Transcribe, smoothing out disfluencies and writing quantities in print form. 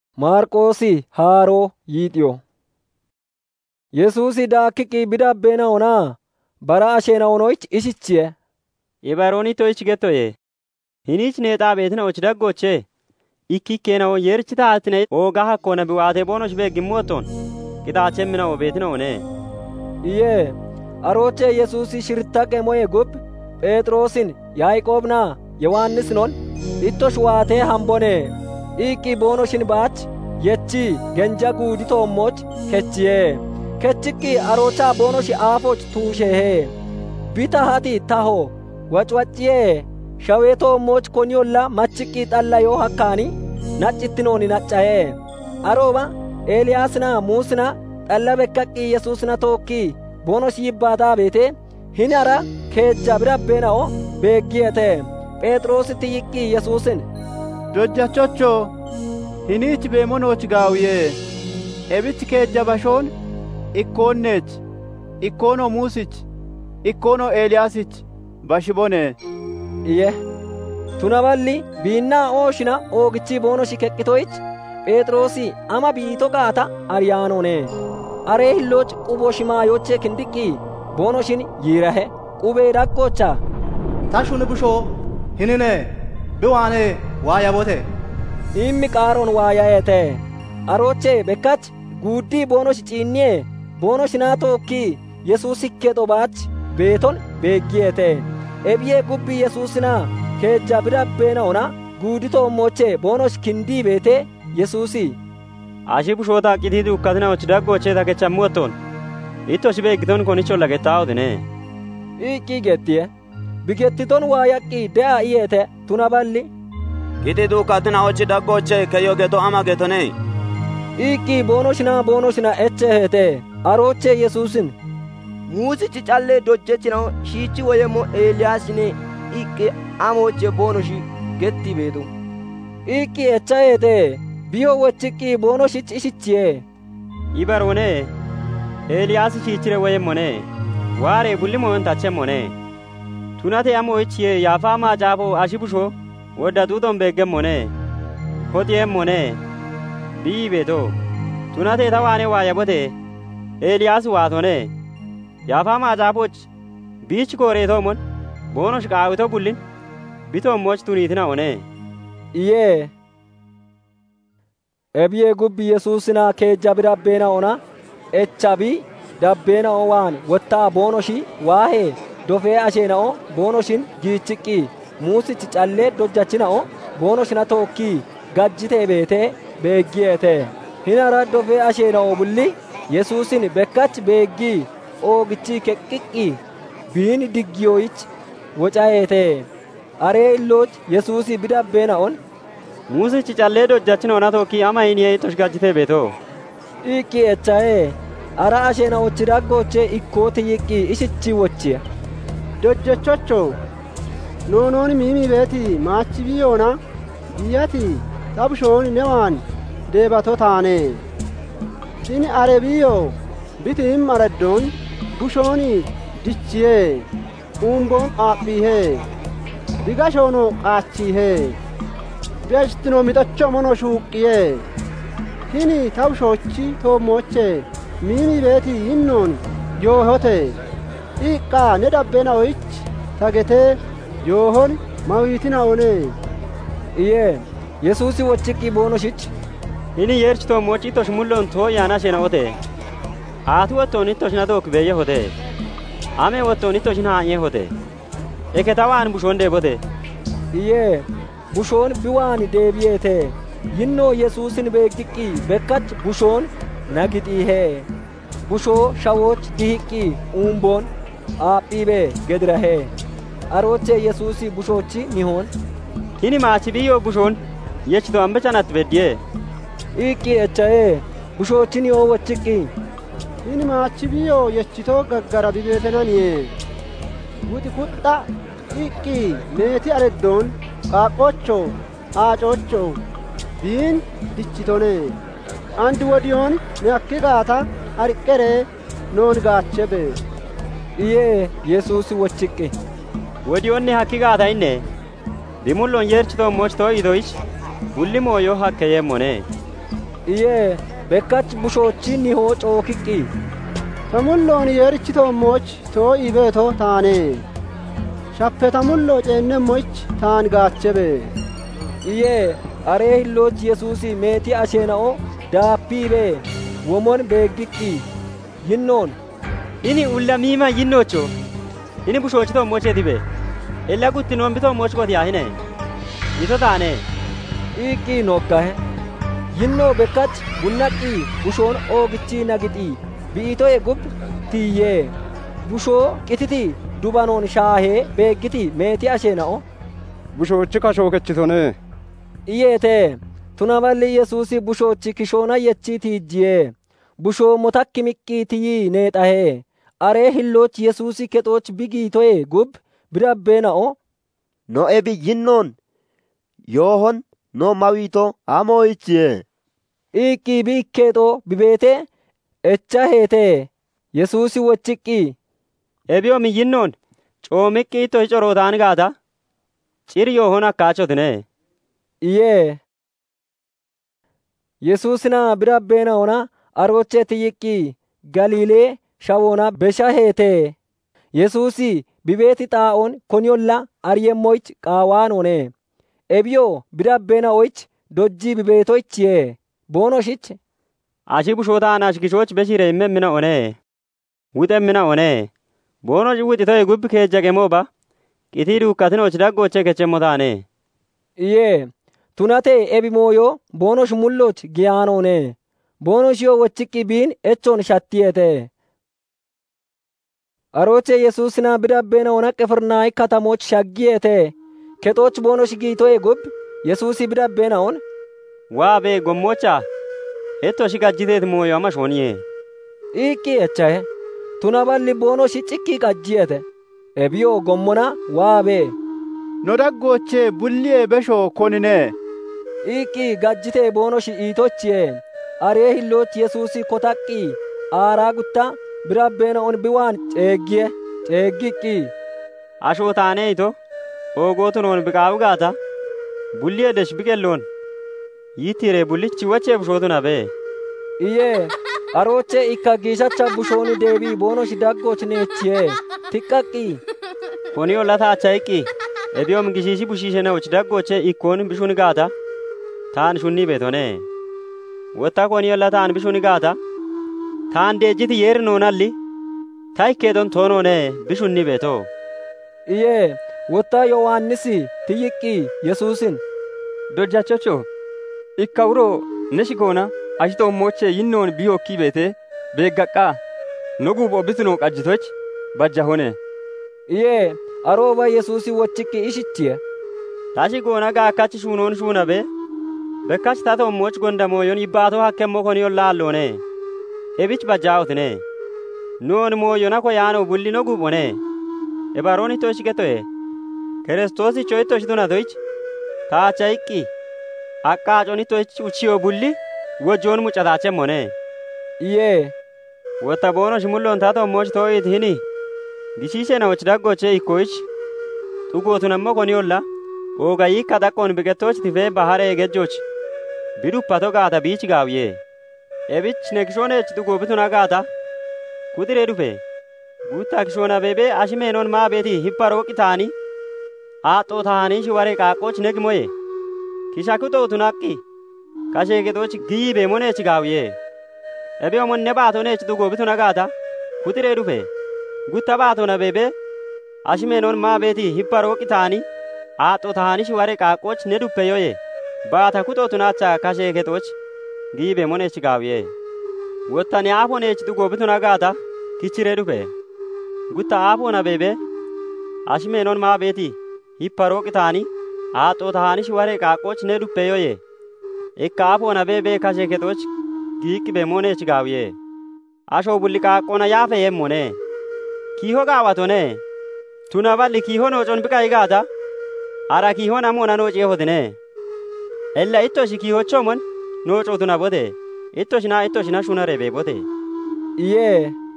Maarqoosi haaroo yiixiyoo. Yesuusi daakkiqii bidabbeena onaa bara asheena onoyich ishichiye. Ibarooni toyich gettoye. Hinich neexaa beetina och daggoche. Ikkikkeena o yerchi taatine ooga hakkoona biwaate boonosh beeggimmoottoon qixaachemmina o beetina one. Iyyee aroochee Yesuusi shirttaqe moye gub Phexrosin Yaaqoobnaa Yohannisnon ittosh waatee hambone iiqqi boonoshin baach yechi genja guudi toommoch kechiye. Kechiqqi aroochaa boonoshi aafoch tuushehe. Bita hati taho wacwacciye shawee toommoch konyolla machiqqi xalla yoo hakkaani naccitinooni naccaye. Arooba Eeliyaasina Muusina xalla bekkaqqi Yesuusina tookki boonosh yibbaataa beete hin ara keejja birabbeena'o beeggiyete. Phexroositti yiqqi Yesuusin Dojjachocho hinich beemonoch gaawuye ebich keejja bashoon ikkoonnech ikkoono Muusich ikkoono Eeliyaasich bashibone. Iye tunaballi biinnaa ooshina oogichi boonoshi keqqitoyich Phexroosi ama biito gaata ariyaanone. Aree hilloch quboo shimaayochee kindiqqi boonoshin yiirahe qubee dhaggocha tashuni bushoo hinine biwaane waayabote immi qaaroon waayayeete. Aroochee bekkach guuddii boonoshi ciinniye boonoshinaa tookki Yesuusikke xobaach beeton beeggiyeete. Ebiyyee gubbii Yesuusinaa keejja bidabbeena ona guudi toommochee boonosh kindii beete Yesuusi Ashi bushoota qitiiti ukkatina och daggochee takechammuottoon ittosh beeggiton konicholla gettaa'odine. Iiqqii gettiye bigettiton waayaqqi de'a iyeete tunaballi qitiiti ukkatina och daggochee keyyo geto ama getone. Iiqqi boonoshina echeheete. Aroochee Yesuusin Muusichi callee dojjechina shiichi woyemmo Eeliyaasine iqqi amooche boonoshi getti beetu. Iiqqi echaheete biyo wochiqqi boonoshich ishichiye. Ibarone Eeliyaasi shiichire woyemmone waaree bullimoon tachemmone. Tunate amoichiye yaafaa maacaafo ashi busho wodda xuuxon beeggemmone hotiyemmone bii beeto. Tunate tawaane waayabote Eeliyaas waatone yaafaa maacaafoch biich kooreetoomon boonosh qaawito bullin bitoommoch tuniitina one. Iyyee ebiyyee gubbi Yesuusinaa keejja bidabbeena ona echabi dabbeena'o waan wottaa boonoshi waahee dofee asheena'o boonoshin giichiqqi Muusichi callee dojjachina'o boonoshina tookki gajjitee beetee beeggiyeete. Hinara dofee asheena'o bulli Yesuusin bekkach beeggii oogichi keqqiqqi biin diggiyoyich wocayeete. Aree illooch Yesuusi bidabbeena'on Muusichi callee dojjachina ona tookki ama hiniyee ittosh gajjitee beeto. Iiqqi echaye ara asheena'ochi daggochee ikkooti yiqqi ishichi wochiya. Dojjachocho noonoon miimi beeti maachi biyyoona biyyati tabushoon newaan deebato taane. Shin are biyyo bitim araddoon bushooni dichiyee uumboon qaaphiihee bigashoono qaachiihee biyashtino mixacho mono shuuqqiyee hini tabushochi toommochee miimi beeti yinnoon yoohote iqqaa ne dabbeena'oyich tagetee yoohon mawiitina one. Iyyee Yesuusi wochiqqi boonoshich hini yerchi toommoch ittosh mulloon tooyyaana sheena'ote aatu wottoon ittosh na took beeyye hote ame wottoon ittosh na haanyee hote eketawaan bushoon deebote. Iyyee bushoon biwaan deebiyeete. Yinnoo Yesuusin beeggiqqi bekkach bushoon nagixiihee bushoo shawooch dihiqqi uumboon aaphiibee gedirahee. Aroochee Yesuusi bushoochi nihoon hini maachi biyyoo bushoon yechito ambechanatti beddiyee. Iiqqi echa'ee bushoochi nihoo wochiqqi hini maachi biyyoo yechitoo gaggara bibeetenaniye wuxi kuxxa iqqi meeti areddoon qaaqqocho aacocho biin dichitone andi wodiyoon ne akki gaata ariqqere noon gaachebe. Iyyee Yesuusi wochiqqi wodiyoonni hakki gaata inne bimulloon yerchi toommoch tooyitoyich bulli mooyoo hakkeyeemmone. iye bekkach bushochinni hoo cookiqqi tamulloon yeerichi toommoch too ibeeto taane shappe tamulloo ceennemmoch taan gaachebe iye aree hilloch yesuusi meeti asheena'o daappiibe womon beeggiqqi yinnoon ini ullamiima yinnocho ini bushoochi toommoche dibe ella gutti nombi toommoch qotiyaa hine ito taane iiqqi noggahe yinnoo bekkach bunnaqqi bushoon oogichi nagixi bi'itoye gub tiyyee bushoo qititi dubanoon shaahee beeggiti meeti asheena'o bushoochi kashookechitone iyeete tunaballi yesuusi bushoochi kishoona yechi tiijjiyee bushoo motakki miqqii tiyii neexahee aree hillooch yesuusi kexooch bigiitoye gub birabbeena'o no ebi yinnoon yoohon no mawito amoyichiye iiqqi biikkeexo bibeete echa heete yesuusi wochiqqi ebiyo mi yinnoon coomiqqi itto corootaan gaata cir yoohon akkaachotine iye yesuusina birabbeena'ona arooche tiyiqqi galiilee shawoona besha heete yesuusi bibeeti xaa'oon konyolla ariyemmoych qaawaanone ebiyo birabbeena'oych dojjii bibeetoychiye boonoshich ashi bushootaan ashkishooch beshire immemmina one wuxemmina one boonosh wuxitoye gubbi keejjagemooba qitii duukkatinoch daggooche kechemmo taane iye tunate ebi mooyo boonosh mulloch giyaanoone boonoshiyo wochiqqi biin echoon shattiyete arooche yesuusina birabbeena'ona qifirnaayi katamoch shaggiyete kexooch boonosh giitoye gub yesuusi birabbeena'on waa bee gommocha ettoshi gajjiteet mooyo ama shooniye iiqqi echahe tunaballi boonoshi ciqqii qajjiyete ebiyo gommona waa bee no daggooche bulliyee beshoo konine iiqqi gajjitee boonoshi iitochiye aree hillooch yesuusi kotaqqi aaraa gutta birabbeena'on biwaan ceeggiqqi ashoo taanee ito oogootunoon biqaabu gaata bulliyee desh biqelloon yittire bullichi wachee bushootuna bee iye arooche ikka giishacha bushooni deebii boonoshi daggooch neechiye tiqqaqqi koniyo lataachayiqqi ebiyom gishiishi bushiishenawuch daggooche ikkoon bishuni gaata taan shunni beetone wotta koniyo lataan bishuni gaata taan deejjiti yeeri noonalli ta ikkeedon toonoone bishunni beeto iye wotta yowaannisi tiyiqqi yesuusin dojjachocho ikka wuro neshikoona ashi toommoche yinnoon biyokkii beete beeggaqqaa noguub obbitino qajjitoch bajjahone iye arooba yesuusi wochiqqi ishichiye tashi goona gaakkachi shuunoon shuuna be bekkach ta toommoch gondamooyon yibbaato hakkemmo koniyon laalloone ebich bajjaa'otine noon mooyona ko yaano bulli noguubone ebaroon itoshi getoye kiristoosi itoshi tunatoych taachayiqqi aqqaacon itoch uchiyo bulli wojjoon mucataachemmone iye wotta boonosh mulloon ta toommoch too'it hini gishiishenawuch daggoche ikkoych xugootunammo koniyolla oogayikka daqqoon biqettooch tifee baharee gejjoch biduppato gaata biich gaawye ebich ne kishoonech xugoobituna gaata kudiree dhufe guutta kishoona beebee ashimeenon maa beeti hipparooqi taani aaxxoo tahanii shiwaree qaaqqooch negimoye kishakutootunaqqi kasheeqexooch giyiibee moneech gaawye ebeomon ne baatoneech xugoobituna gaata kudiree dhufe gutta baatona beebee ashimeenon maa beeti hipparooqi taani aaxxoo tahanii shiwaree qaaqqooch ne dhuppeyoye baata kutootunaacha kasheeqexooch giyiibee moneech gaawye wotta ne aafoneech xugoobituna gaata kichiree dhufe gutta aafoona beebee ashimeenon maa beeti hipparooqi taani aaxxoo tahanii shiwaree qaaqqooch ne dhuppeyoye ikka aafoona beebee kasheeqexooch giiqqibee moneech gaawye ashoo bulli qaaqqoona yaafe yemmone kiiho gaawatone tunaballi kiiho noocon biqayi gaata ara kiiho namoona nooci'ehotine ella ittoshi kiihochomon noocootuna bote ittoshina shunare beebote iye